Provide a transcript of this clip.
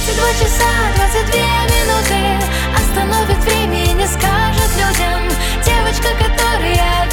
22 часа 22 минуты. Остановит время и не скажет людям: девочка, которая